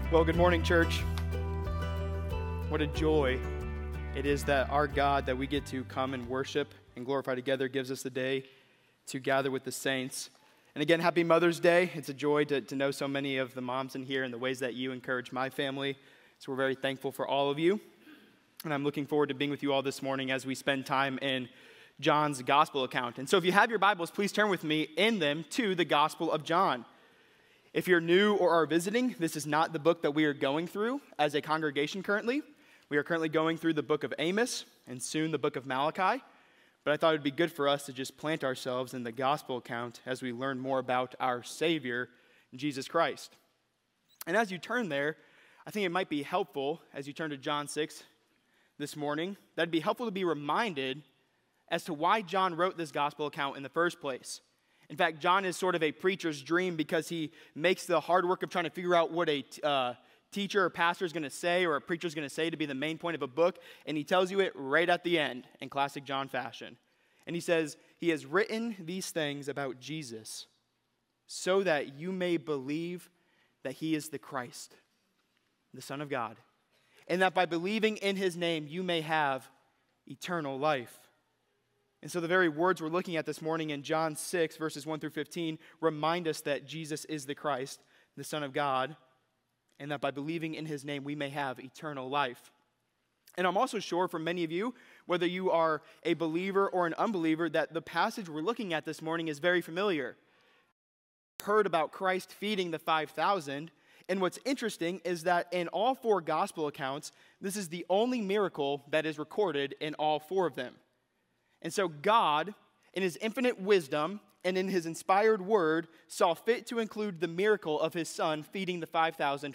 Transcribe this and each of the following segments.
Well, good morning, church. What a joy it is that our God that we get to come and worship and glorify together gives us the day to gather with the saints. And again, happy Mother's Day. It's a joy to know so many of the moms in here and the ways that you encourage my family. So we're very thankful for all of you. And I'm looking forward to being with you all this morning as we spend time in John's gospel account. And so if you have your Bibles, please turn with me in them to the Gospel of John. If you're new or are visiting, this is not the book that we are going through as a congregation currently. We are currently going through the book of Amos and soon the book of Malachi. But I thought it would be good for us to just plant ourselves in the gospel account as we learn more about our Savior, Jesus Christ. And as you turn there, I think it might be helpful, as you turn to John 6 this morning, that it'd be helpful to be reminded as to why John wrote this gospel account in the first place. In fact, John is sort of a preacher's dream because he makes the hard work of trying to figure out what a teacher or pastor is going to say or a preacher is going to say to be the main point of a book, and he tells you it right at the end in classic John fashion. And he says, he has written these things about Jesus so that you may believe that he is the Christ, the Son of God, and that by believing in his name you may have eternal life. And so the very words we're looking at this morning in John 6, verses 1 through 15, remind us that Jesus is the Christ, the Son of God, and that by believing in his name, we may have eternal life. And I'm also sure for many of you, whether you are a believer or an unbeliever, that the passage we're looking at this morning is very familiar. You've heard about Christ feeding the 5,000, and what's interesting is that in all four gospel accounts, this is the only miracle that is recorded in all four of them. And so God, in his infinite wisdom and in his inspired word, saw fit to include the miracle of his son feeding the 5,000.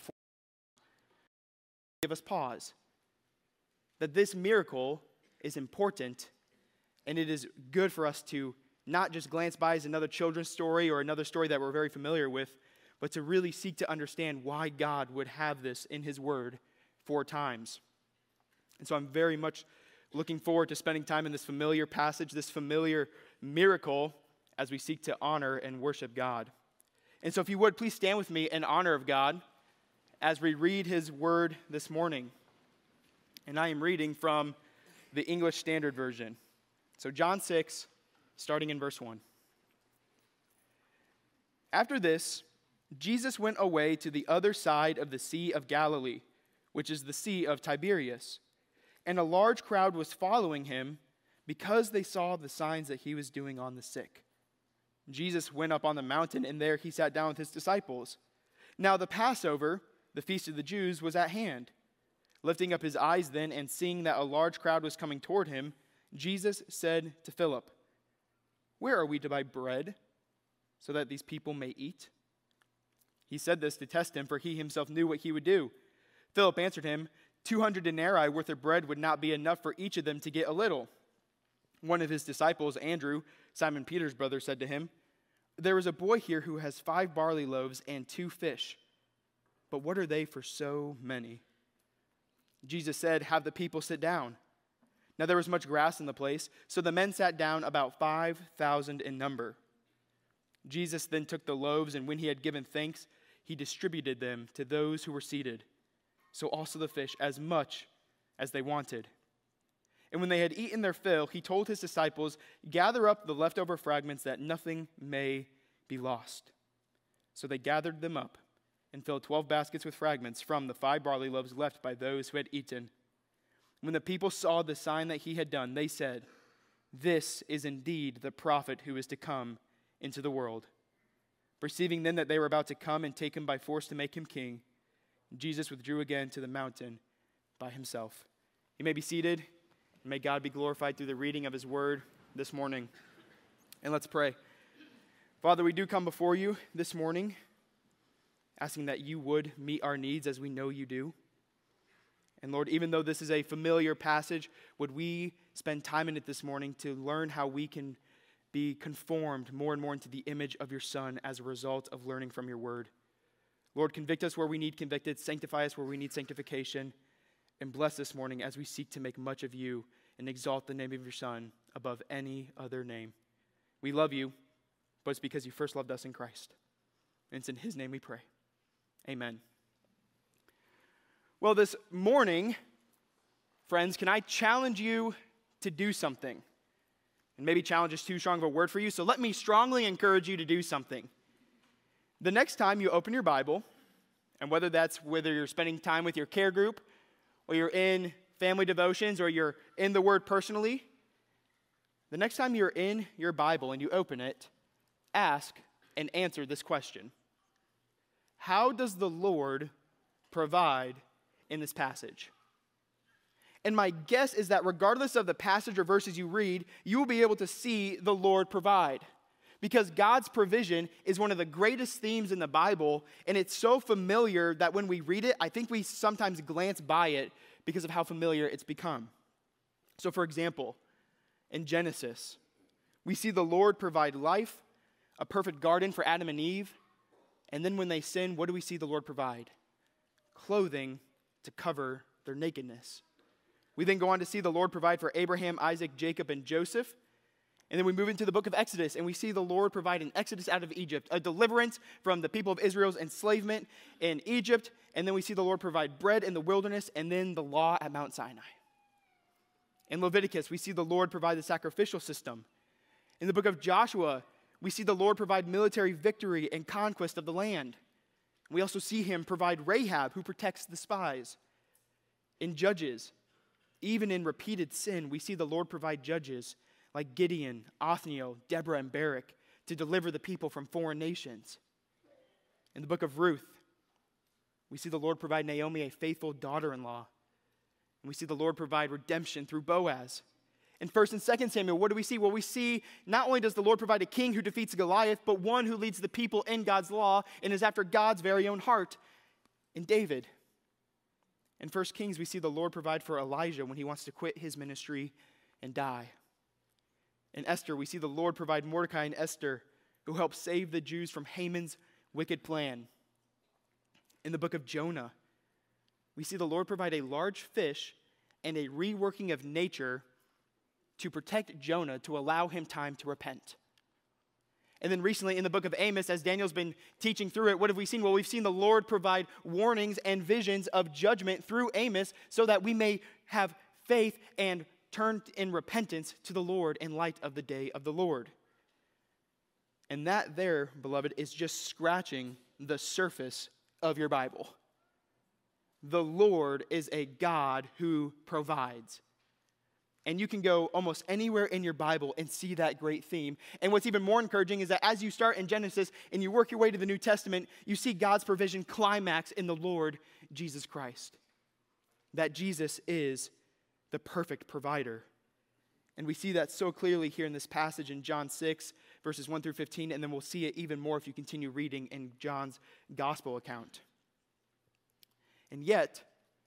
Give us pause. That this miracle is important, and it is good for us to not just glance by as another children's story or another story that we're very familiar with, but to really seek to understand why God would have this in his word 4 times. And so I'm very much looking forward to spending time in this familiar passage, this familiar miracle, as we seek to honor and worship God. And so if you would, please stand with me in honor of God as we read his word this morning. And I am reading from the English Standard Version. So John 6, starting in verse 1. After this, Jesus went away to the other side of the Sea of Galilee, which is the Sea of Tiberias. And a large crowd was following him because they saw the signs that he was doing on the sick. Jesus went up on the mountain, and there he sat down with his disciples. Now the Passover, the feast of the Jews, was at hand. Lifting up his eyes then, and seeing that a large crowd was coming toward him, Jesus said to Philip, "Where are we to buy bread so that these people may eat?" He said this to test him, for he himself knew what he would do. Philip answered him, 200 denarii worth of bread would not be enough for each of them to get a little. One of his disciples, Andrew, Simon Peter's brother, said to him, "There is a boy here who has 5 barley loaves and 2 fish. But what are they for so many?" Jesus said, "Have the people sit down." Now there was much grass in the place, so the men sat down, about 5,000 in number. Jesus then took the loaves, and when he had given thanks, he distributed them to those who were seated. So also the fish, as much as they wanted. And when they had eaten their fill, he told his disciples, "Gather up the leftover fragments that nothing may be lost." So they gathered them up and filled 12 baskets with fragments from the 5 barley loaves left by those who had eaten. When the people saw the sign that he had done, they said, "This is indeed the prophet who is to come into the world." Perceiving then that they were about to come and take him by force to make him king, Jesus withdrew again to the mountain by himself. You may be seated, and may God be glorified through the reading of his word this morning. And let's pray. Father, we do come before you this morning, asking that you would meet our needs as we know you do. And Lord, even though this is a familiar passage, would we spend time in it this morning to learn how we can be conformed more and more into the image of your Son as a result of learning from your word. Lord, convict us where we need convicted, sanctify us where we need sanctification, and bless this morning as we seek to make much of you and exalt the name of your Son above any other name. We love you, but it's because you first loved us in Christ. And it's in his name we pray. Amen. Well, this morning, friends, can I challenge you to do something? And maybe challenge is too strong of a word for you, so let me strongly encourage you to do something. The next time you open your Bible, and whether you're spending time with your care group, or you're in family devotions, or you're in the Word personally, the next time you're in your Bible and you open it, ask and answer this question. How does the Lord provide in this passage? And my guess is that regardless of the passage or verses you read, you will be able to see the Lord provide. Because God's provision is one of the greatest themes in the Bible, and it's so familiar that when we read it, I think we sometimes glance by it because of how familiar it's become. So for example, in Genesis, we see the Lord provide life, a perfect garden for Adam and Eve, and then when they sin, what do we see the Lord provide? Clothing to cover their nakedness. We then go on to see the Lord provide for Abraham, Isaac, Jacob, and Joseph. And then we move into the book of Exodus, and we see the Lord provide an exodus out of Egypt, a deliverance from the people of Israel's enslavement in Egypt. And then we see the Lord provide bread in the wilderness, and then the law at Mount Sinai. In Leviticus, we see the Lord provide the sacrificial system. In the book of Joshua, we see the Lord provide military victory and conquest of the land. We also see him provide Rahab, who protects the spies. In Judges, even in repeated sin, we see the Lord provide judges like Gideon, Othniel, Deborah, and Barak to deliver the people from foreign nations. In the book of Ruth, we see the Lord provide Naomi a faithful daughter-in-law. And we see the Lord provide redemption through Boaz. In 1 and 2 Samuel, what do we see? Well, we see not only does the Lord provide a king who defeats Goliath, but one who leads the people in God's law and is after God's very own heart in David. In 1 Kings, we see the Lord provide for Elijah when he wants to quit his ministry and die. In Esther, we see the Lord provide Mordecai and Esther, who help save the Jews from Haman's wicked plan. In the book of Jonah, we see the Lord provide a large fish and a reworking of nature to protect Jonah, to allow him time to repent. And then recently in the book of Amos, as Daniel's been teaching through it, what have we seen? Well, we've seen the Lord provide warnings and visions of judgment through Amos so that we may have faith and turn in repentance to the Lord in light of the day of the Lord. And that there, beloved, is just scratching the surface of your Bible. The Lord is a God who provides. And you can go almost anywhere in your Bible and see that great theme. And what's even more encouraging is that as you start in Genesis and you work your way to the New Testament, you see God's provision climax in the Lord Jesus Christ. That Jesus is the perfect provider. And we see that so clearly here in this passage in John 6, verses 1 through 15, and then we'll see it even more if you continue reading in John's gospel account. And yet,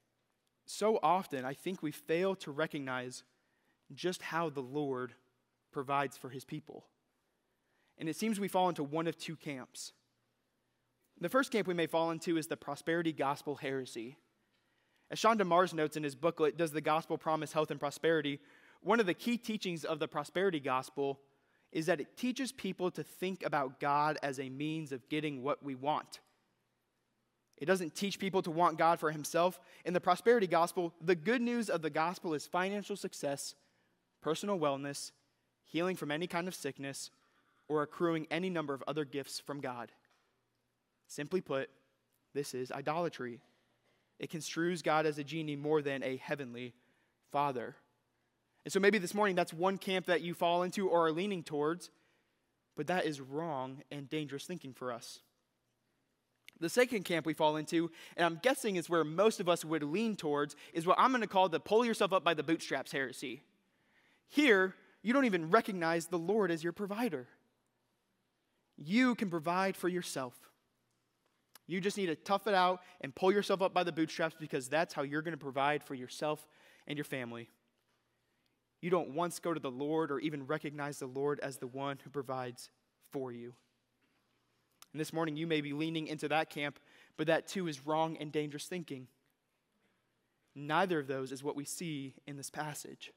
so often, I think we fail to recognize just how the Lord provides for his people. And it seems we fall into one of two camps. The first camp we may fall into is the prosperity gospel heresy. As Sean DeMars notes in his booklet, Does the Gospel Promise Health and Prosperity? One of the key teachings of the prosperity gospel is that it teaches people to think about God as a means of getting what we want. It doesn't teach people to want God for himself. In the prosperity gospel, the good news of the gospel is financial success, personal wellness, healing from any kind of sickness, or accruing any number of other gifts from God. Simply put, this is idolatry. It construes God as a genie more than a heavenly Father. And so maybe this morning that's one camp that you fall into or are leaning towards, but that is wrong and dangerous thinking for us. The second camp we fall into, and I'm guessing is where most of us would lean towards, is what I'm going to call the pull yourself up by the bootstraps heresy. Here, you don't even recognize the Lord as your provider. You can provide for yourself. You just need to tough it out and pull yourself up by the bootstraps because that's how you're going to provide for yourself and your family. You don't once go to the Lord or even recognize the Lord as the one who provides for you. And this morning you may be leaning into that camp, but that too is wrong and dangerous thinking. Neither of those is what we see in this passage.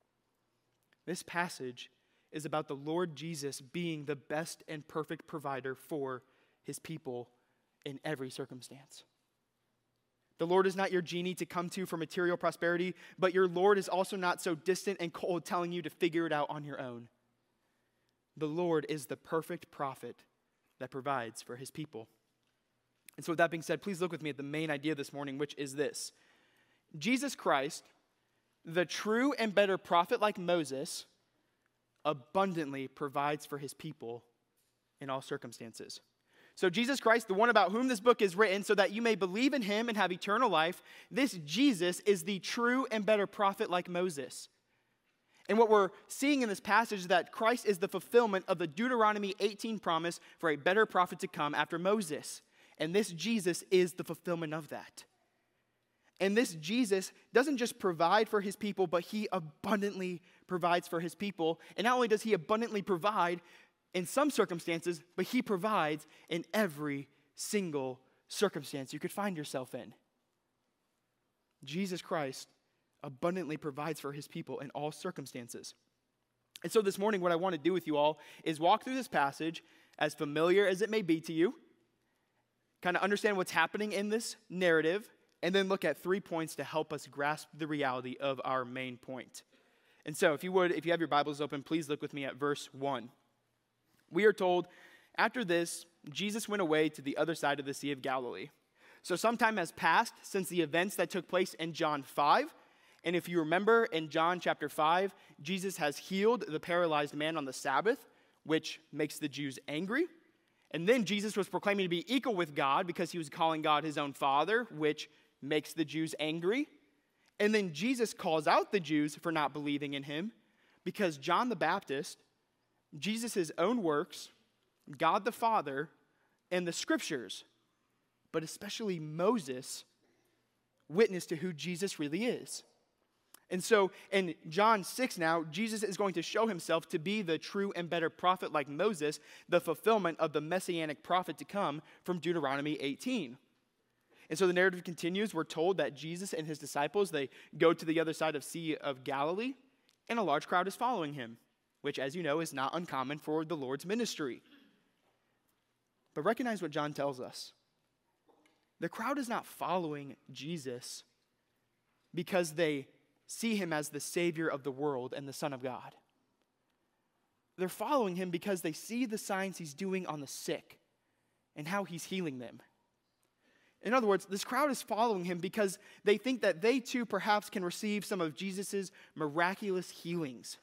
This passage is about the Lord Jesus being the best and perfect provider for his people in every circumstance. The Lord is not your genie to come to for material prosperity, but your Lord is also not so distant and cold telling you to figure it out on your own. The Lord is the perfect prophet that provides for his people. And so with that being said, please look with me at the main idea this morning, which is this. Jesus Christ, the true and better prophet like Moses, abundantly provides for his people in all circumstances. So Jesus Christ, the one about whom this book is written, so that you may believe in him and have eternal life, this Jesus is the true and better prophet like Moses. And what we're seeing in this passage is that Christ is the fulfillment of the Deuteronomy 18 promise for a better prophet to come after Moses. And this Jesus is the fulfillment of that. And this Jesus doesn't just provide for his people, but he abundantly provides for his people. And not only does he abundantly provide in some circumstances, but he provides in every single circumstance you could find yourself in. Jesus Christ abundantly provides for his people in all circumstances. And so this morning, what I want to do with you all is walk through this passage, as familiar as it may be to you, kind of understand what's happening in this narrative, and then look at 3 points to help us grasp the reality of our main point. And so if you have your Bibles open, please look with me at verse 1. We are told, after this, Jesus went away to the other side of the Sea of Galilee. So some time has passed since the events that took place in John 5. And if you remember, in John chapter 5, Jesus has healed the paralyzed man on the Sabbath, which makes the Jews angry. And then Jesus was proclaiming to be equal with God because he was calling God his own Father, which makes the Jews angry. And then Jesus calls out the Jews for not believing in him because John the Baptist, Jesus' own works, God the Father, and the scriptures, but especially Moses, witness to who Jesus really is. And so in John 6 now, Jesus is going to show himself to be the true and better prophet like Moses, the fulfillment of the messianic prophet to come from Deuteronomy 18. And so the narrative continues. We're told that Jesus and his disciples, they go to the other side of Sea of Galilee, and a large crowd is following him, which, as you know, is not uncommon for the Lord's ministry. But recognize what John tells us. The crowd is not following Jesus because they see him as the Savior of the world and the Son of God. They're following him because they see the signs he's doing on the sick and how he's healing them. In other words, this crowd is following him because they think that they too perhaps can receive some of Jesus' miraculous healings.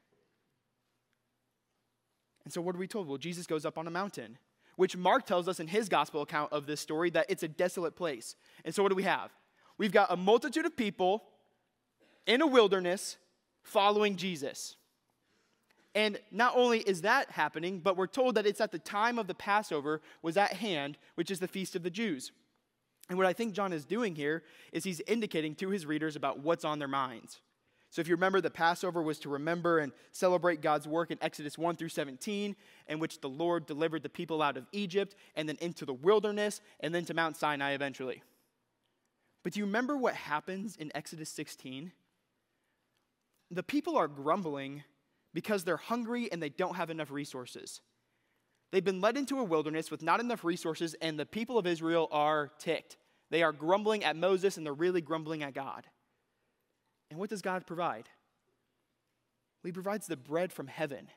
And so what are we told? Well, Jesus goes up on a mountain, which Mark tells us in his gospel account of this story that it's a desolate place. And so what do we have? We've got a multitude of people in a wilderness following Jesus. And not only is that happening, but we're told that it's at the time of the Passover was at hand, which is the feast of the Jews. And what I think John is doing here is he's indicating to his readers about what's on their minds. So if you remember, the Passover was to remember and celebrate God's work in Exodus 1 through 17, in which the Lord delivered the people out of Egypt and then into the wilderness and then to Mount Sinai eventually. But do you remember what happens in Exodus 16? The people are grumbling because they're hungry and they don't have enough resources. They've been led into a wilderness with not enough resources, and the people of Israel are ticked. They are grumbling at Moses, and they're really grumbling at God. And what does God provide? He provides the bread from heaven.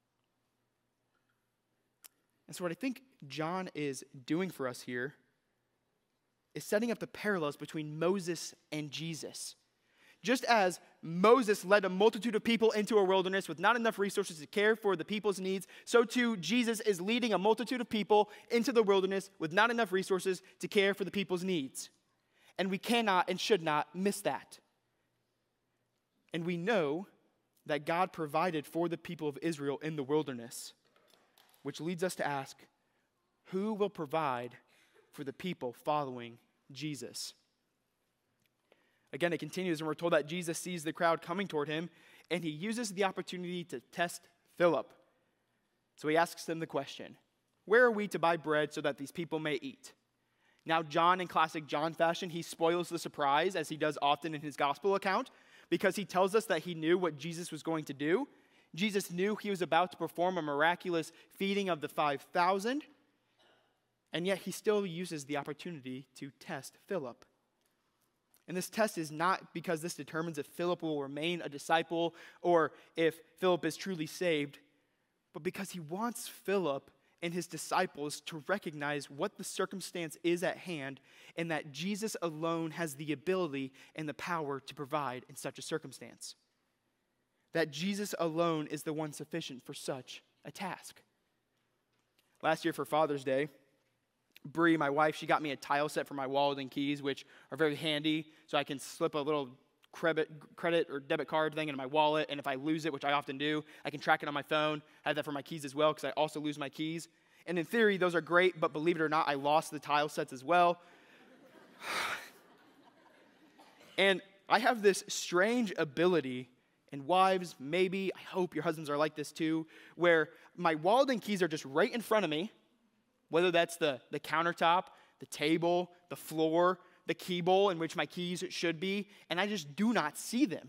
And so what I think John is doing for us here is setting up the parallels between Moses and Jesus. Just as Moses led a multitude of people into a wilderness with not enough resources to care for the people's needs, so too Jesus is leading a multitude of people into the wilderness with not enough resources to care for the people's needs. And we cannot and should not miss that. And we know that God provided for the people of Israel in the wilderness, which leads us to ask, who will provide for the people following Jesus? Again, it continues, and we're told that Jesus sees the crowd coming toward him, and he uses the opportunity to test Philip. So he asks them the question, where are we to buy bread so that these people may eat? Now, John, in classic John fashion, he spoils the surprise, as he does often in his gospel account, because he tells us that he knew what Jesus was going to do. Jesus knew he was about to perform a miraculous feeding of the 5,000, and yet he still uses the opportunity to test Philip. And this test is not because this determines if Philip will remain a disciple or if Philip is truly saved, but because he wants Philip and his disciples to recognize what the circumstance is at hand and that Jesus alone has the ability and the power to provide in such a circumstance. That Jesus alone is the one sufficient for such a task. Last year for Father's Day, Bree, my wife, she got me a tile set for my wallet and keys, which are very handy, so I can slip a little credit or debit card thing into my wallet, and if I lose it, which I often do, I can track it on my phone. I have that for my keys as well, because I also lose my keys. And in theory, those are great, but believe it or not, I lost the tile sets as well. And I have this strange ability, and wives, maybe, I hope your husbands are like this too, where my wallet and keys are just right in front of me, whether that's the countertop, the table, the floor, the key bowl in which my keys should be, and I just do not see them.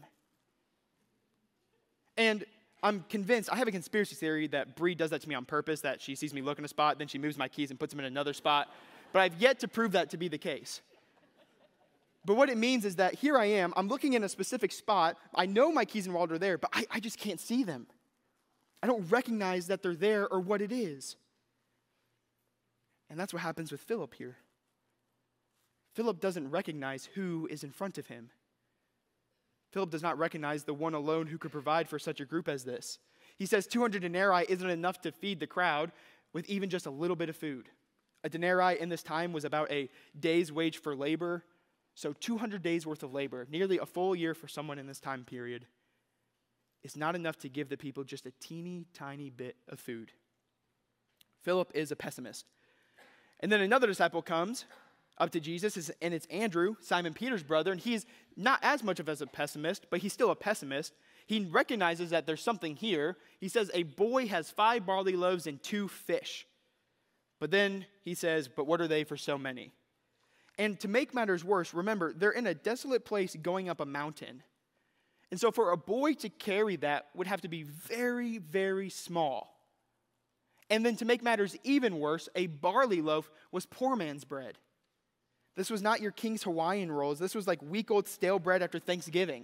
And I'm convinced, I have a conspiracy theory that Bree does that to me on purpose, that she sees me look in a spot, then she moves my keys and puts them in another spot, but I've yet to prove that to be the case. But what it means is that here I am, I'm looking in a specific spot, I know my keys and wallet are there, but I just can't see them. I don't recognize that they're there or what it is. And that's what happens with Philip here. Philip doesn't recognize who is in front of him. Philip does not recognize the one alone who could provide for such a group as this. He says 200 denarii isn't enough to feed the crowd with even just a little bit of food. A denarii in this time was about a day's wage for labor. So 200 days worth of labor, nearly a full year for someone in this time period, is not enough to give the people just a teeny tiny bit of food. Philip is a pessimist. And then another disciple comes up to Jesus, and it's Andrew, Simon Peter's brother, and he's not as much of as a pessimist, but he's still a pessimist. He recognizes that there's something here. He says, a boy has 5 barley loaves and 2 fish. But then he says, but what are they for so many? And to make matters worse, remember, they're in a desolate place going up a mountain. And so for a boy to carry that would have to be very, very small. And then to make matters even worse, a barley loaf was poor man's bread. This was not your King's Hawaiian rolls. This was like week-old stale bread after Thanksgiving.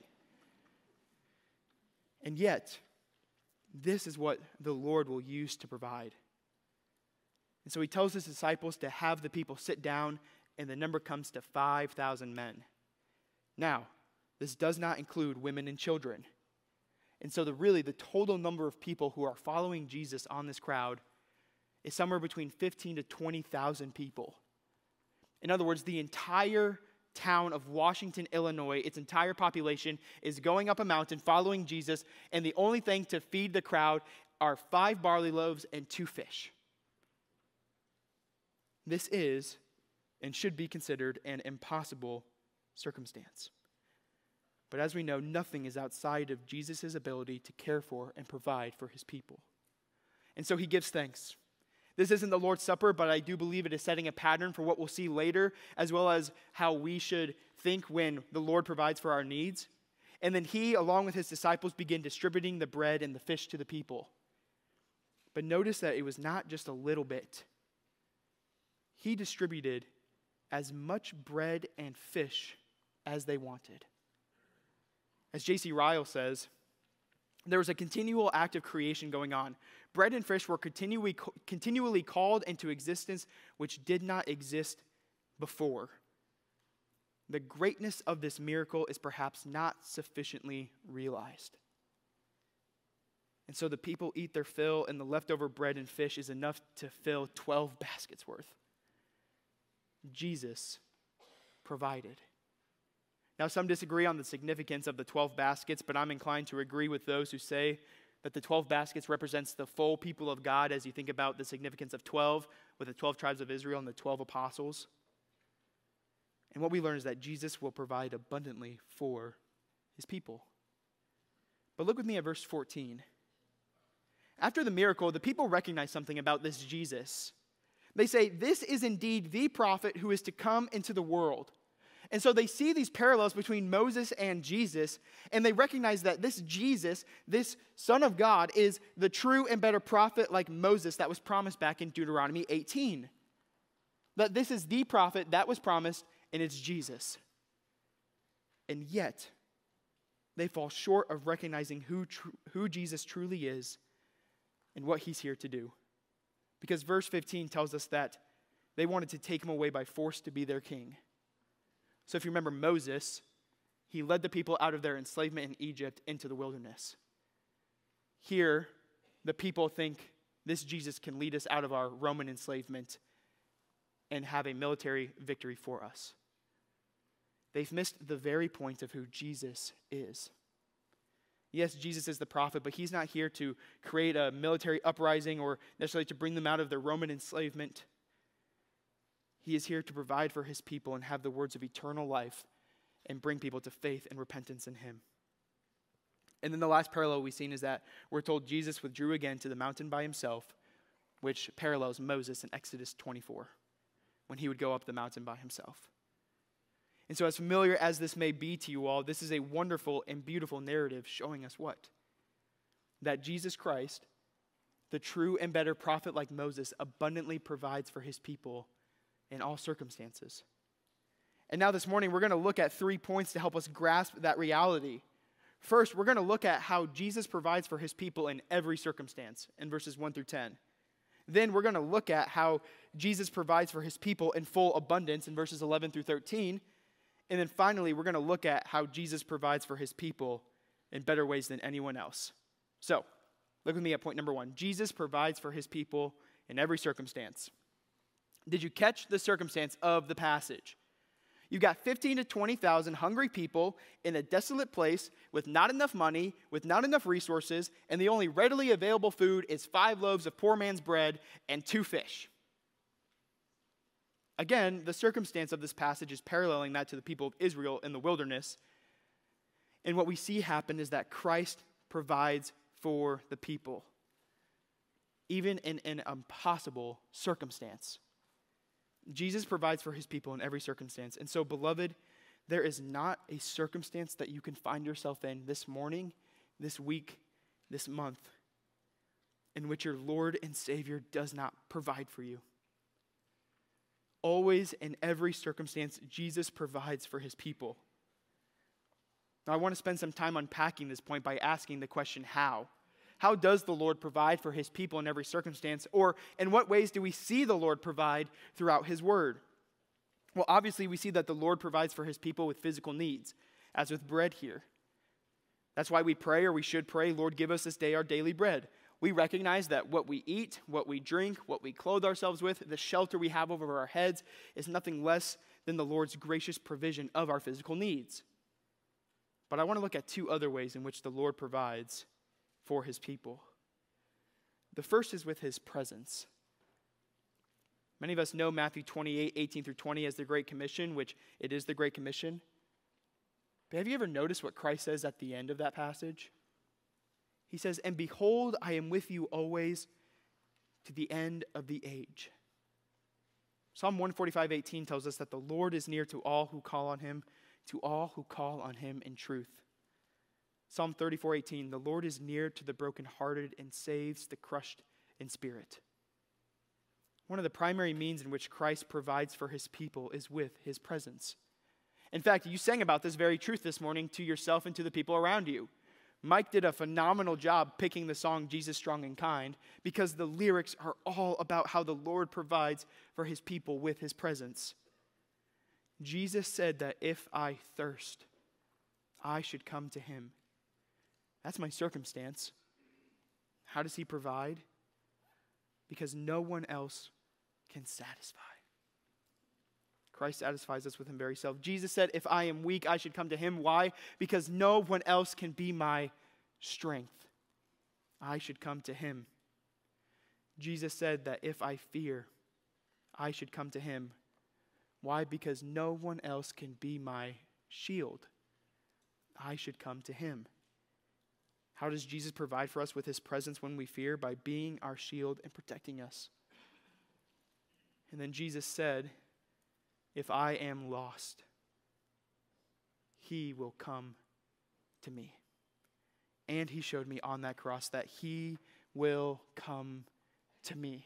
And yet, this is what the Lord will use to provide. And so he tells his disciples to have the people sit down, and the number comes to 5,000 men. Now, this does not include women and children. And so the total number of people who are following Jesus on this crowd is somewhere between 15 to 20,000 people. In other words, the entire town of Washington, Illinois, its entire population is going up a mountain following Jesus, and the only thing to feed the crowd are 5 barley loaves and 2 fish. This is and should be considered an impossible circumstance. But as we know, nothing is outside of Jesus' ability to care for and provide for his people. And so he gives thanks. This isn't the Lord's Supper, but I do believe it is setting a pattern for what we'll see later, as well as how we should think when the Lord provides for our needs. And then he, along with his disciples, begin distributing the bread and the fish to the people. But notice that it was not just a little bit. He distributed as much bread and fish as they wanted. As J.C. Ryle says, there was a continual act of creation going on. Bread and fish were continually called into existence, which did not exist before. The greatness of this miracle is perhaps not sufficiently realized. And so the people eat their fill, and the leftover bread and fish is enough to fill 12 baskets worth. Jesus provided. Now, some disagree on the significance of the 12 baskets, but I'm inclined to agree with those who say that the 12 baskets represents the full people of God as you think about the significance of 12 with the 12 tribes of Israel and the 12 apostles. And what we learn is that Jesus will provide abundantly for his people. But look with me at verse 14. After the miracle, the people recognize something about this Jesus. They say, this is indeed the prophet who is to come into the world. And so they see these parallels between Moses and Jesus, and they recognize that this Jesus, this Son of God, is the true and better prophet like Moses that was promised back in Deuteronomy 18. That this is the prophet that was promised, and it's Jesus. And yet, they fall short of recognizing who Jesus truly is and what he's here to do. Because verse 15 tells us that they wanted to take him away by force to be their king. So if you remember Moses, he led the people out of their enslavement in Egypt into the wilderness. Here, the people think this Jesus can lead us out of our Roman enslavement and have a military victory for us. They've missed the very point of who Jesus is. Yes, Jesus is the prophet, but he's not here to create a military uprising or necessarily to bring them out of their Roman enslavement. He is here to provide for his people and have the words of eternal life and bring people to faith and repentance in him. And then the last parallel we've seen is that we're told Jesus withdrew again to the mountain by himself, which parallels Moses in Exodus 24, when he would go up the mountain by himself. And so as familiar as this may be to you all, this is a wonderful and beautiful narrative showing us what? That Jesus Christ, the true and better prophet like Moses, abundantly provides for his people in all circumstances. And now this morning, we're going to look at 3 points to help us grasp that reality. First, we're going to look at how Jesus provides for his people in every circumstance in verses 1 through 10. Then we're going to look at how Jesus provides for his people in full abundance in verses 11 through 13. And then finally, we're going to look at how Jesus provides for his people in better ways than anyone else. So, look with me at point number 1. Jesus provides for his people in every circumstance. Did you catch the circumstance of the passage? You've got 15 to 20,000 hungry people in a desolate place with not enough money, with not enough resources, and the only readily available food is 5 loaves of poor man's bread and 2 fish. Again, the circumstance of this passage is paralleling that to the people of Israel in the wilderness. And what we see happen is that Christ provides for the people, even in an impossible circumstance. Jesus provides for his people in every circumstance. And so, beloved, there is not a circumstance that you can find yourself in this morning, this week, this month, in which your Lord and Savior does not provide for you. Always, in every circumstance, Jesus provides for his people. Now, I want to spend some time unpacking this point by asking the question, how? How does the Lord provide for his people in every circumstance? Or in what ways do we see the Lord provide throughout his word? Well, obviously, we see that the Lord provides for his people with physical needs, as with bread here. That's why we pray, or we should pray, Lord, give us this day our daily bread. We recognize that what we eat, what we drink, what we clothe ourselves with, the shelter we have over our heads is nothing less than the Lord's gracious provision of our physical needs. But I want to look at 2 other ways in which the Lord provides for his people. The first is with his presence. Many of us know Matthew 28, 18 through 20 as the Great Commission, which it is the Great Commission. But have you ever noticed what Christ says at the end of that passage? He says, "And behold, I am with you always to the end of the age." Psalm 145:18 tells us that the Lord is near to all who call on him in truth. Psalm 34:18, "The Lord is near to the brokenhearted and saves the crushed in spirit." One of the primary means in which Christ provides for his people is with his presence. In fact, you sang about this very truth this morning to yourself and to the people around you. Mike did a phenomenal job picking the song Jesus Strong and Kind because the lyrics are all about how the Lord provides for his people with his presence. Jesus said that if I thirst, I should come to him. That's my circumstance. How does he provide? Because no one else can satisfy. Christ satisfies us with him very self. Jesus said, if I am weak, I should come to him. Why? Because no one else can be my strength. I should come to him. Jesus said that if I fear, I should come to him. Why? Because no one else can be my shield. I should come to him. How does Jesus provide for us with his presence when we fear? By being our shield and protecting us. And then Jesus said, if I am lost, he will come to me. And he showed me on that cross that he will come to me.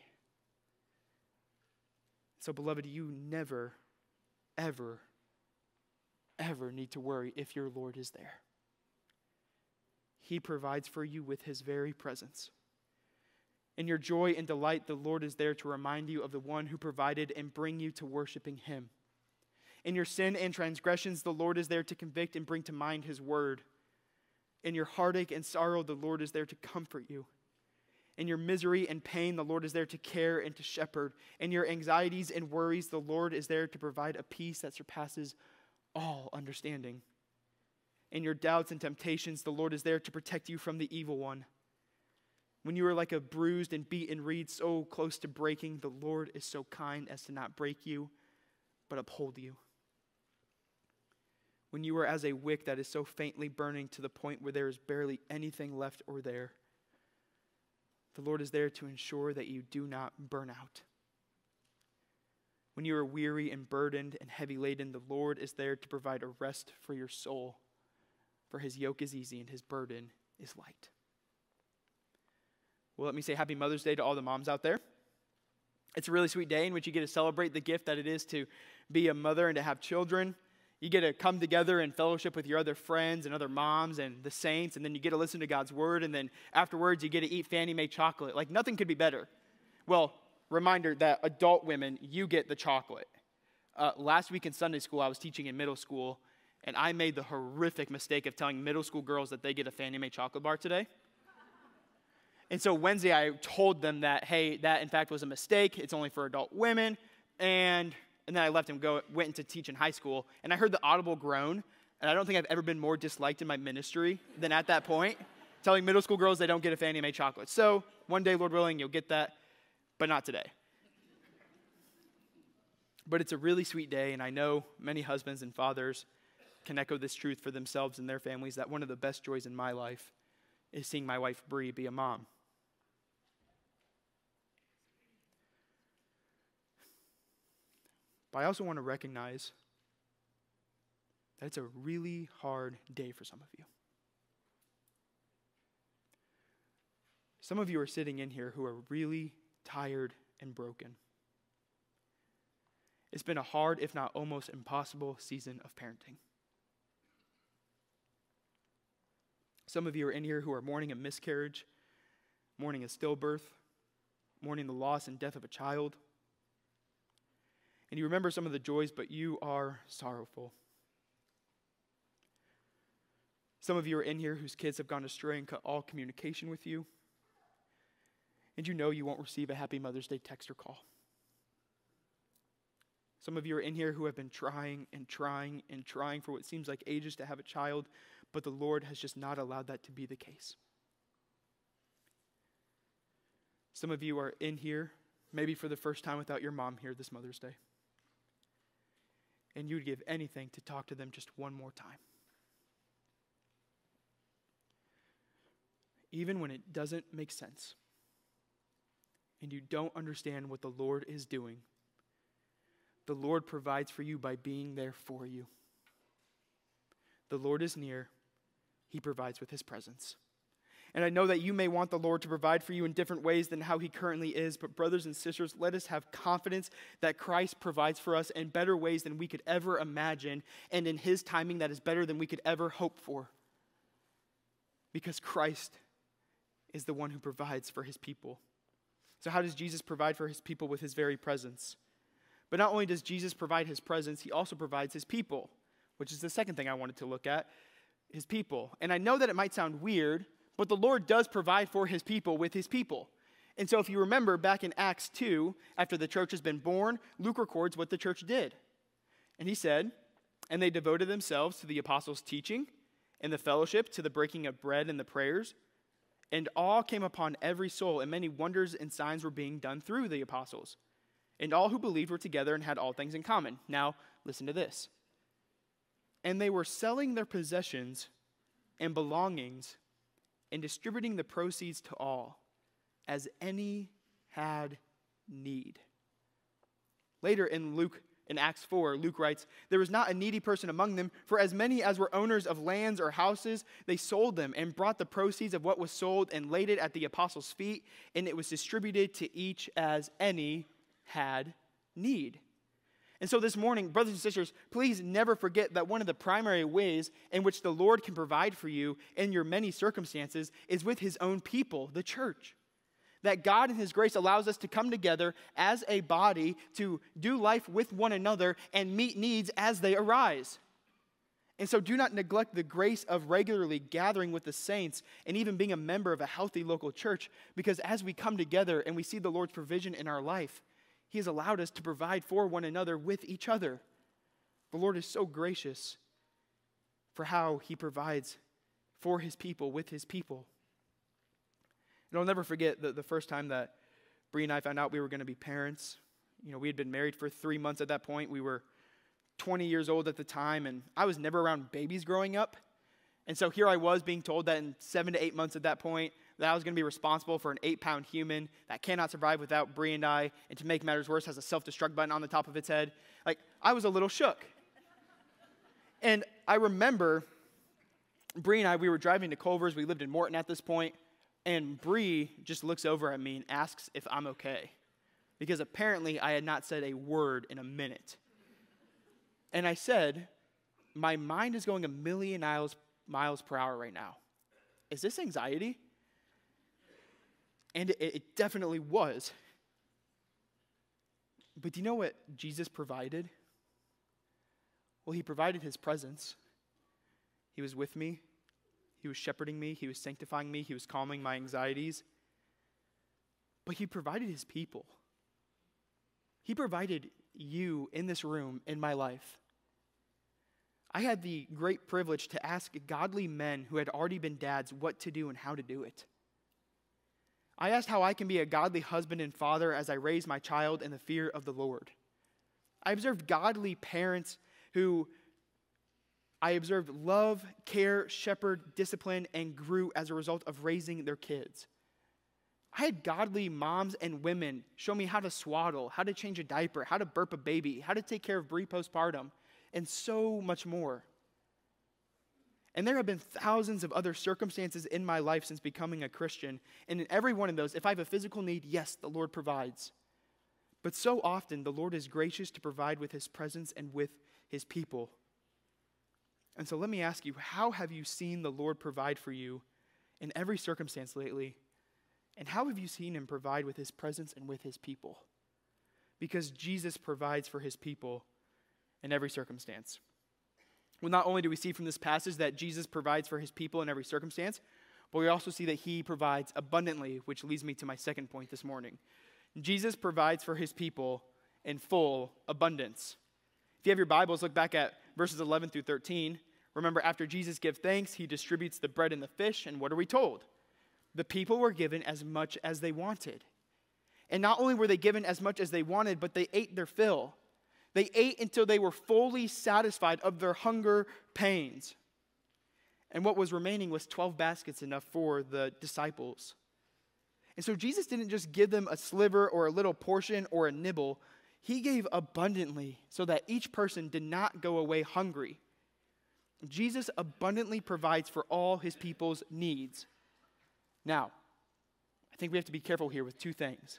So, beloved, you never, ever, ever need to worry if your Lord is there. He provides for you with his very presence. In your joy and delight, the Lord is there to remind you of the one who provided and bring you to worshiping him. In your sin and transgressions, the Lord is there to convict and bring to mind his word. In your heartache and sorrow, the Lord is there to comfort you. In your misery and pain, the Lord is there to care and to shepherd. In your anxieties and worries, the Lord is there to provide a peace that surpasses all understanding. In your doubts and temptations, the Lord is there to protect you from the evil one. When you are like a bruised and beaten reed so close to breaking, the Lord is so kind as to not break you, but uphold you. When you are as a wick that is so faintly burning to the point where there is barely anything left or there, the Lord is there to ensure that you do not burn out. When you are weary and burdened and heavy laden, the Lord is there to provide a rest for your soul, for his yoke is easy and his burden is light. Well, let me say happy Mother's Day to all the moms out there. It's a really sweet day in which you get to celebrate the gift that it is to be a mother and to have children. You get to come together and fellowship with your other friends and other moms and the saints, and then you get to listen to God's word, and then afterwards you get to eat Fannie Mae chocolate. Like, nothing could be better. Well, reminder that adult women, you get the chocolate. Last week in Sunday school, I was teaching in middle school, and I made the horrific mistake of telling middle school girls that they get a Fannie Mae chocolate bar today. And so Wednesday, I told them that, hey, that in fact was a mistake. It's only for adult women. And then I left and went into teach in high school. And I heard the audible groan. And I don't think I've ever been more disliked in my ministry than at that point, telling middle school girls they don't get a Fannie Mae chocolate. So one day, Lord willing, you'll get that, but not today. But it's a really sweet day. And I know many husbands and fathers can echo this truth for themselves and their families, that one of the best joys in my life is seeing my wife, Bree, be a mom. But I also want to recognize that it's a really hard day for some of you. Some of you are sitting in here who are really tired and broken. It's been a hard, if not almost impossible, season of parenting. Some of you are in here who are mourning a miscarriage, mourning a stillbirth, mourning the loss and death of a child. And you remember some of the joys, but you are sorrowful. Some of you are in here whose kids have gone astray and cut all communication with you. And you know you won't receive a Happy Mother's Day text or call. Some of you are in here who have been trying and trying and trying for what seems like ages to have a child, but the Lord has just not allowed that to be the case. Some of you are in here, maybe for the first time without your mom here this Mother's Day. And you would give anything to talk to them just one more time. Even when it doesn't make sense, and you don't understand what the Lord is doing, the Lord provides for you by being there for you. The Lord is near. He provides with his presence. And I know that you may want the Lord to provide for you in different ways than how he currently is, but brothers and sisters, let us have confidence that Christ provides for us in better ways than we could ever imagine, and in his timing that is better than we could ever hope for. Because Christ is the one who provides for his people. So how does Jesus provide for his people with his very presence? But not only does Jesus provide his presence, he also provides his people, which is the second thing I wanted to look at, his people. And I know that it might sound weird, but the Lord does provide for his people with his people. And so if you remember back in Acts 2, after the church has been born, Luke records what the church did. And he said, and they devoted themselves to the apostles' teaching and the fellowship, to the breaking of bread and the prayers. And awe came upon every soul, and many wonders and signs were being done through the apostles. And all who believed were together and had all things in common. Now, listen to this. And they were selling their possessions and belongings and distributing the proceeds to all, as any had need. Later in Acts 4, Luke writes, there was not a needy person among them, for as many as were owners of lands or houses, they sold them and brought the proceeds of what was sold and laid it at the apostles' feet, and it was distributed to each as any had need. And so this morning, brothers and sisters, please never forget that one of the primary ways in which the Lord can provide for you in your many circumstances is with his own people, the church. That God in his grace allows us to come together as a body to do life with one another and meet needs as they arise. And so do not neglect the grace of regularly gathering with the saints and even being a member of a healthy local church, because as we come together and we see the Lord's provision in our life, he has allowed us to provide for one another with each other. The Lord is so gracious for how he provides for his people, with his people. And I'll never forget the first time that Bree and I found out we were going to be parents. You know, we had been married for 3 months at that point. We were 20 years old at the time, and I was never around babies growing up. And so here I was being told that in 7 to 8 months at that point, that I was going to be responsible for an 8-pound human that cannot survive without Bree and I, and to make matters worse, has a self-destruct button on the top of its head. Like, I was a little shook. And I remember Bree and I, we were driving to Culver's. We lived in Morton at this point. And Bree just looks over at me and asks if I'm okay, because apparently I had not said a word in a minute. And I said, my mind is going 1,000,000 miles per hour right now. Is this anxiety? And it definitely was. But do you know what Jesus provided? Well, he provided his presence. He was with me. He was shepherding me. He was sanctifying me. He was calming my anxieties. But he provided his people. He provided you in this room, in my life. I had the great privilege to ask godly men who had already been dads what to do and how to do it. I asked how I can be a godly husband and father as I raise my child in the fear of the Lord. I observed godly parents who I observed love, care, shepherd, discipline, and grew as a result of raising their kids. I had godly moms and women show me how to swaddle, how to change a diaper, how to burp a baby, how to take care of Bree postpartum, and so much more. And there have been thousands of other circumstances in my life since becoming a Christian. And in every one of those, if I have a physical need, yes, the Lord provides. But so often, the Lord is gracious to provide with his presence and with his people. And so let me ask you, how have you seen the Lord provide for you in every circumstance lately? And how have you seen him provide with his presence and with his people? Because Jesus provides for his people in every circumstance. Well, not only do we see from this passage that Jesus provides for his people in every circumstance, but we also see that he provides abundantly, which leads me to my second point this morning. Jesus provides for his people in full abundance. If you have your Bibles, look back at verses 11 through 13. Remember, after Jesus gives thanks, he distributes the bread and the fish, and what are we told? The people were given as much as they wanted. And not only were they given as much as they wanted, but they ate their fill. They ate until they were fully satisfied of their hunger pains. And what was remaining was 12 baskets, enough for the disciples. And so Jesus didn't just give them a sliver or a little portion or a nibble. He gave abundantly so that each person did not go away hungry. Jesus abundantly provides for all his people's needs. Now, I think we have to be careful here with two things.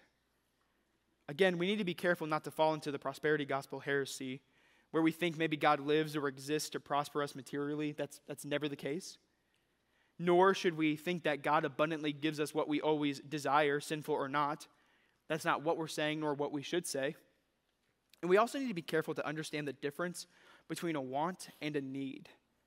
Again, we need to be careful not to fall into the prosperity gospel heresy, where we think maybe God lives or exists to prosper us materially. That's never the case. Nor should we think that God abundantly gives us what we always desire, sinful or not. That's not what we're saying, nor what we should say. And we also need to be careful to understand the difference between a want and a need.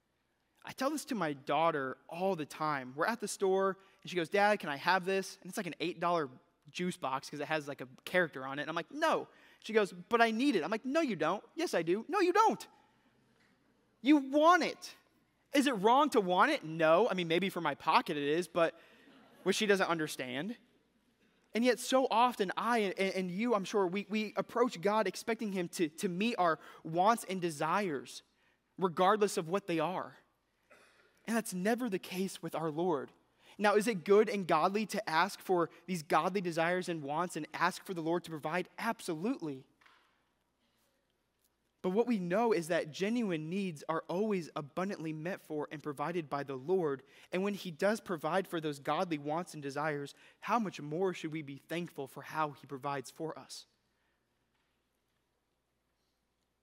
I tell this to my daughter all the time. We're at the store, and she goes, "Dad, can I have this?" And it's like an $8 juice box because it has like a character on it. And I'm like, "No." She goes, "But I need it." I'm like, "No, you don't." "Yes, I do." "No, you don't. You want it." Is it wrong to want it? No. I mean, maybe for my pocket it is, but which she doesn't understand. And yet so often I and you, I'm sure, we approach God expecting him to meet our wants and desires, regardless of what they are. And that's never the case with our Lord. Now, is it good and godly to ask for these godly desires and wants and ask for the Lord to provide? Absolutely. But what we know is that genuine needs are always abundantly met for and provided by the Lord. And when he does provide for those godly wants and desires, how much more should we be thankful for how he provides for us?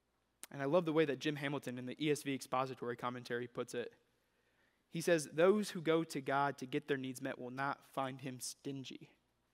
And I love the way that Jim Hamilton in the ESV expository commentary puts it. He says, those who go to God to get their needs met will not find him stingy.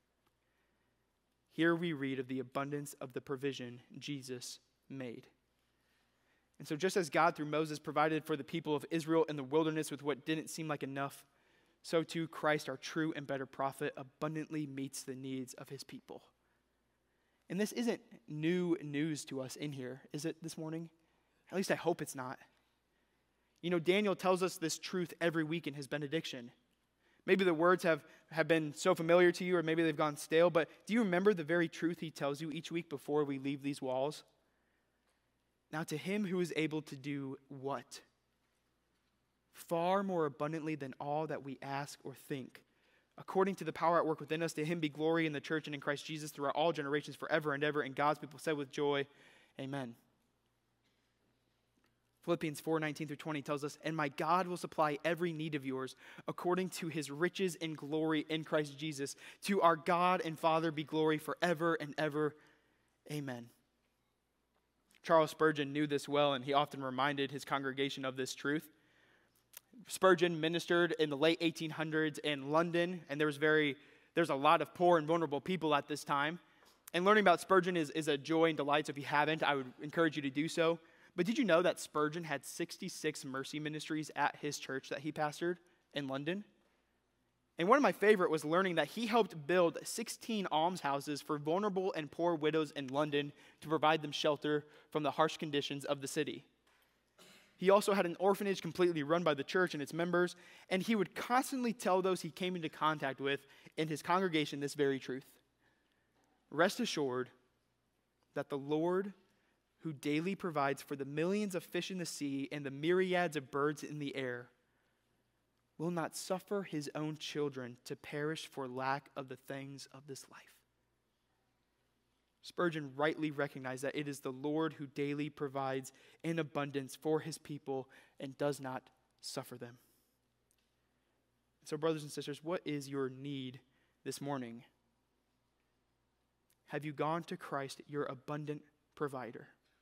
Here we read of the abundance of the provision Jesus made. And so just as God through Moses provided for the people of Israel in the wilderness with what didn't seem like enough, so too Christ, our true and better prophet, abundantly meets the needs of his people. And this isn't new news to us in here, is it this morning? At least I hope it's not. You know, Daniel tells us this truth every week in his benediction. Maybe the words have been so familiar to you, or maybe they've gone stale, but do you remember the very truth he tells you each week before we leave these walls? Now to him who is able to do what? Far more abundantly than all that we ask or think. According to the power at work within us, to him be glory in the church and in Christ Jesus throughout all generations forever and ever. And God's people said with joy, amen. Philippians 4:19-20 tells us, and my God will supply every need of yours according to his riches in glory in Christ Jesus. To our God and Father be glory forever and ever. Amen. Charles Spurgeon knew this well, and he often reminded his congregation of this truth. Spurgeon ministered in the late 1800s in London, and there's a lot of poor and vulnerable people at this time. And learning about Spurgeon is a joy and delight, so if you haven't, I would encourage you to do so. But did you know that Spurgeon had 66 mercy ministries at his church that he pastored in London? And one of my favorite was learning that he helped build 16 almshouses for vulnerable and poor widows in London to provide them shelter from the harsh conditions of the city. He also had an orphanage completely run by the church and its members, and he would constantly tell those he came into contact with in his congregation this very truth. Rest assured that the Lord, who daily provides for the millions of fish in the sea and the myriads of birds in the air, will not suffer his own children to perish for lack of the things of this life. Spurgeon rightly recognized that it is the Lord who daily provides in abundance for his people and does not suffer them. So, brothers and sisters, what is your need this morning? Have you gone to Christ, your abundant provider?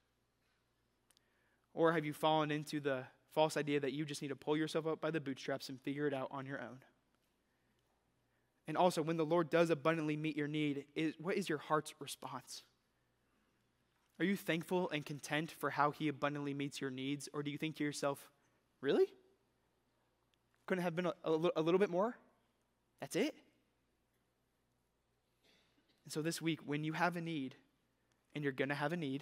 Or have you fallen into the false idea that you just need to pull yourself up by the bootstraps and figure it out on your own? And also, when the Lord does abundantly meet your need, what is your heart's response? Are you thankful and content for how he abundantly meets your needs? Or do you think to yourself, really? Couldn't it have been a little bit more? That's it? And so this week, when you have a need, and you're going to have a need,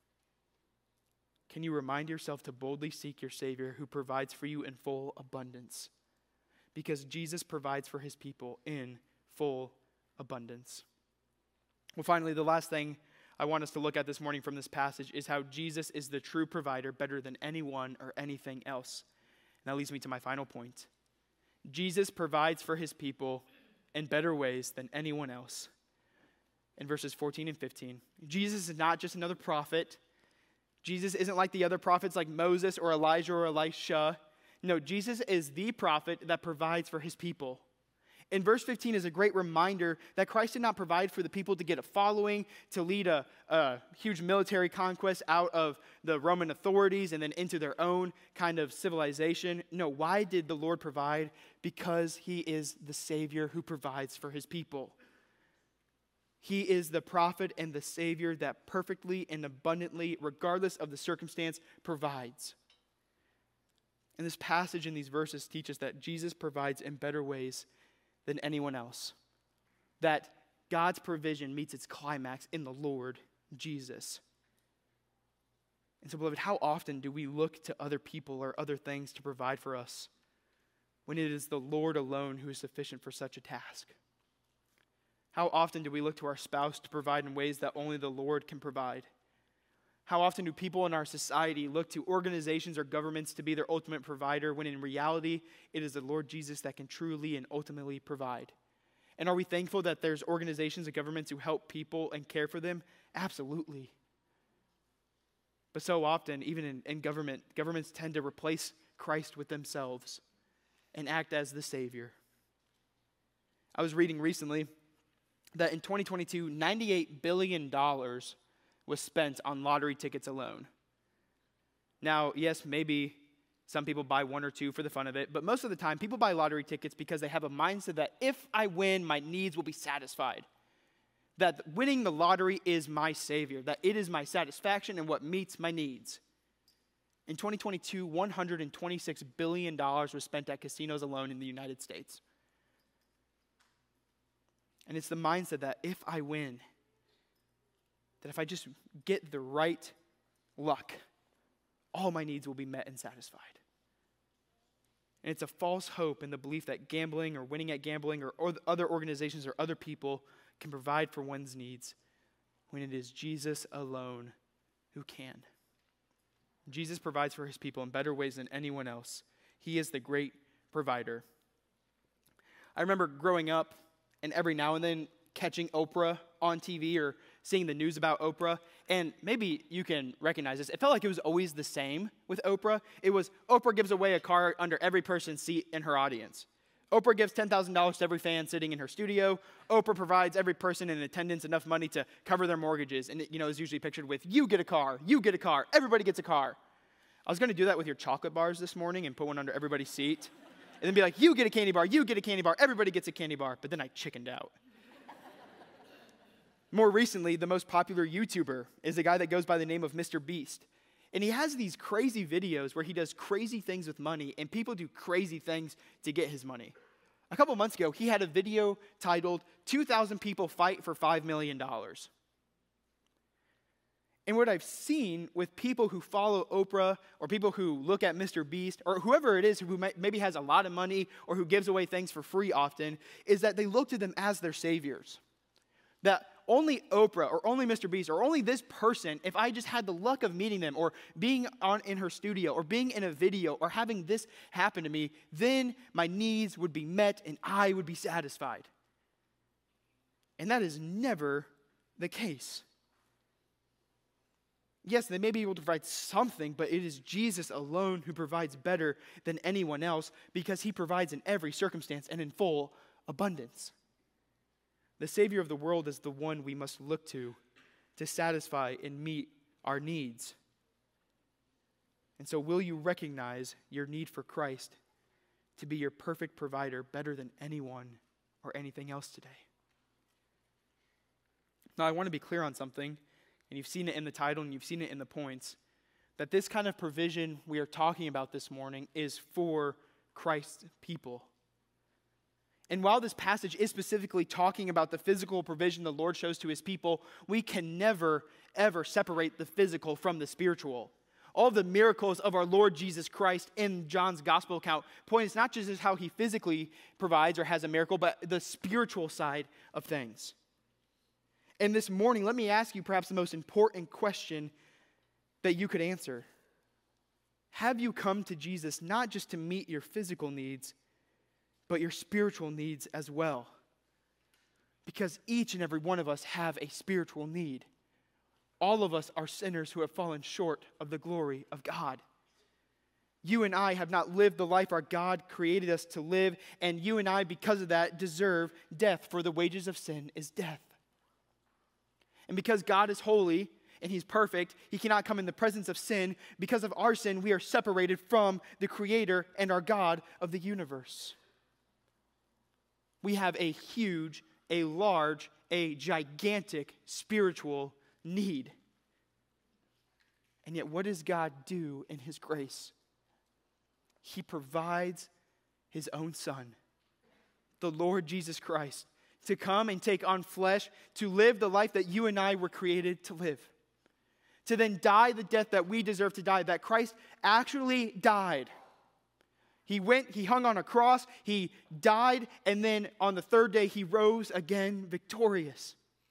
can you remind yourself to boldly seek your Savior who provides for you in full abundance? Because Jesus provides for his people in full abundance. Well, finally, the last thing I want us to look at this morning from this passage is how Jesus is the true provider better than anyone or anything else. And that leads me to my final point. Jesus provides for his people in better ways than anyone else. In verses 14 and 15, Jesus is not just another prophet. Jesus isn't like the other prophets like Moses or Elijah or Elisha. No, Jesus is the prophet that provides for his people. In verse 15 is a great reminder that Christ did not provide for the people to get a following, to lead a huge military conquest out of the Roman authorities and then into their own kind of civilization. No, why did the Lord provide? Because he is the Savior who provides for his people. He is the prophet and the Savior that perfectly and abundantly, regardless of the circumstance, provides. And this passage in these verses teach us that Jesus provides in better ways than anyone else. That God's provision meets its climax in the Lord Jesus. And so, beloved, how often do we look to other people or other things to provide for us when it is the Lord alone who is sufficient for such a task? How often do we look to our spouse to provide in ways that only the Lord can provide? How often do people in our society look to organizations or governments to be their ultimate provider when in reality it is the Lord Jesus that can truly and ultimately provide? And are we thankful that there's organizations and governments who help people and care for them? Absolutely. But so often, even in governments tend to replace Christ with themselves and act as the Savior. I was reading recently that in 2022, $98 billion was spent on lottery tickets alone. Now, yes, maybe some people buy one or two for the fun of it, but most of the time, people buy lottery tickets because they have a mindset that if I win, my needs will be satisfied. That winning the lottery is my savior, that it is my satisfaction and what meets my needs. In 2022, $126 billion was spent at casinos alone in the United States. And it's the mindset that if I win, that if I just get the right luck, all my needs will be met and satisfied. And it's a false hope in the belief that gambling or winning at gambling or other organizations or other people can provide for one's needs when it is Jesus alone who can. Jesus provides for his people in better ways than anyone else. He is the great provider. I remember growing up and every now and then catching Oprah on TV or seeing the news about Oprah, and maybe you can recognize this. It felt like it was always the same with Oprah. It was Oprah gives away a car under every person's seat in her audience. Oprah gives $10,000 to every fan sitting in her studio. Oprah provides every person in attendance enough money to cover their mortgages, and it, is usually pictured with, you get a car, everybody gets a car. I was going to do that with your chocolate bars this morning and put one under everybody's seat, and then be like, you get a candy bar, everybody gets a candy bar, but then I chickened out. More recently, the most popular YouTuber is a guy that goes by the name of Mr. Beast. And he has these crazy videos where he does crazy things with money, and people do crazy things to get his money. A couple months ago, he had a video titled, 2,000 People Fight for $5 Million. And what I've seen with people who follow Oprah or people who look at Mr. Beast or whoever it is who maybe has a lot of money or who gives away things for free often is that they look to them as their saviors. That only Oprah or only Mr. Beast or only this person, if I just had the luck of meeting them or being in her studio or being in a video or having this happen to me, then my needs would be met and I would be satisfied. And that is never the case. Yes, they may be able to provide something, but it is Jesus alone who provides better than anyone else because he provides in every circumstance and in full abundance. The Savior of the world is the one we must look to satisfy and meet our needs. And so will you recognize your need for Christ to be your perfect provider better than anyone or anything else today? Now, I want to be clear on something, and you've seen it in the title and you've seen it in the points, that this kind of provision we are talking about this morning is for Christ's people. And while this passage is specifically talking about the physical provision the Lord shows to his people, we can never, ever separate the physical from the spiritual. All of the miracles of our Lord Jesus Christ in John's gospel account point not just as how he physically provides or has a miracle, but the spiritual side of things. And this morning, let me ask you perhaps the most important question that you could answer. Have you come to Jesus not just to meet your physical needs, but your spiritual needs as well? Because each and every one of us have a spiritual need. All of us are sinners who have fallen short of the glory of God. You and I have not lived the life our God created us to live, and you and I, because of that, deserve death, for the wages of sin is death. And because God is holy and he's perfect, he cannot come in the presence of sin. Because of our sin, we are separated from the Creator and our God of the universe. We have a huge, a large, a gigantic spiritual need. And yet, what does God do in his grace? He provides his own Son, the Lord Jesus Christ, to come and take on flesh, to live the life that you and I were created to live. To then die the death that we deserve to die, that Christ actually died. He went, he hung on a cross, he died, and then on the third day he rose again victorious.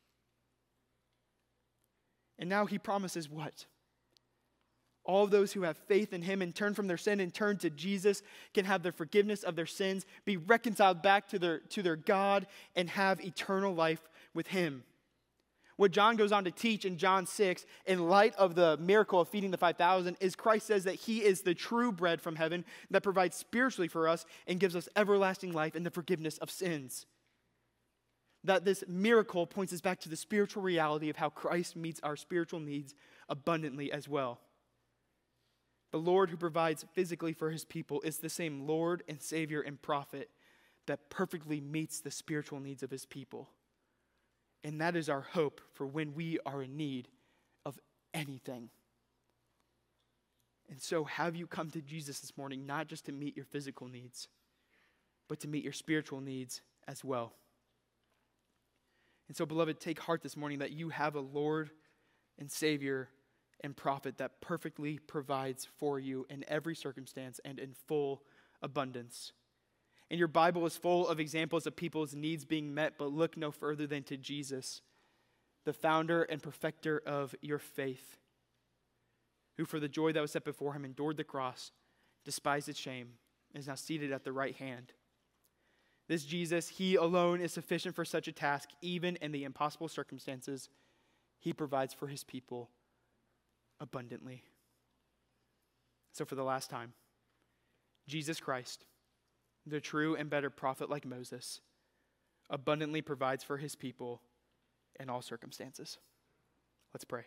And now he promises what? All of those who have faith in him and turn from their sin and turn to Jesus can have the forgiveness of their sins, be reconciled back to their God, and have eternal life with him. What John goes on to teach in John 6, in light of the miracle of feeding the 5,000, is Christ says that he is the true bread from heaven that provides spiritually for us and gives us everlasting life and the forgiveness of sins. That this miracle points us back to the spiritual reality of how Christ meets our spiritual needs abundantly as well. The Lord who provides physically for his people is the same Lord and Savior and prophet that perfectly meets the spiritual needs of his people. And that is our hope for when we are in need of anything. And so have you come to Jesus this morning, not just to meet your physical needs, but to meet your spiritual needs as well. And so, beloved, take heart this morning that you have a Lord and Savior and prophet that perfectly provides for you in every circumstance and in full abundance. And your Bible is full of examples of people's needs being met, but look no further than to Jesus, the founder and perfecter of your faith, who for the joy that was set before him endured the cross, despised its shame, and is now seated at the right hand. This Jesus, he alone is sufficient for such a task, even in the impossible circumstances. He provides for his people abundantly. So for the last time, Jesus Christ, the true and better prophet like Moses, abundantly provides for his people in all circumstances. Let's pray.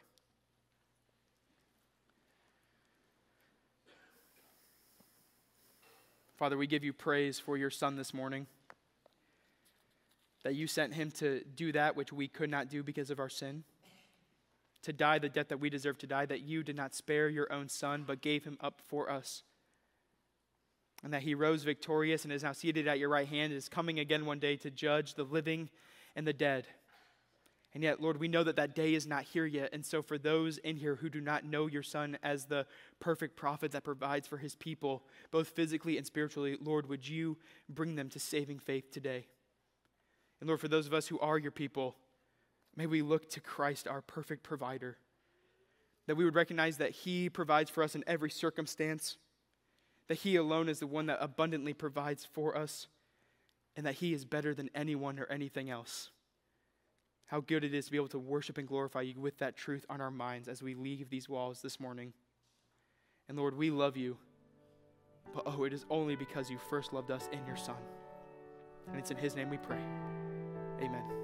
Father, we give you praise for your Son this morning, that you sent him to do that which we could not do because of our sin, to die the death that we deserve to die, that you did not spare your own Son, but gave him up for us, and that he rose victorious and is now seated at your right hand, and is coming again one day to judge the living and the dead. And yet, Lord, we know that that day is not here yet. And so for those in here who do not know your Son as the perfect prophet that provides for his people, both physically and spiritually, Lord, would you bring them to saving faith today? And Lord, for those of us who are your people, may we look to Christ, our perfect provider, that we would recognize that he provides for us in every circumstance, that he alone is the one that abundantly provides for us, and that he is better than anyone or anything else. How good it is to be able to worship and glorify you with that truth on our minds as we leave these walls this morning. And Lord, we love you, but it is only because you first loved us in your Son. And it's in his name we pray. Amen.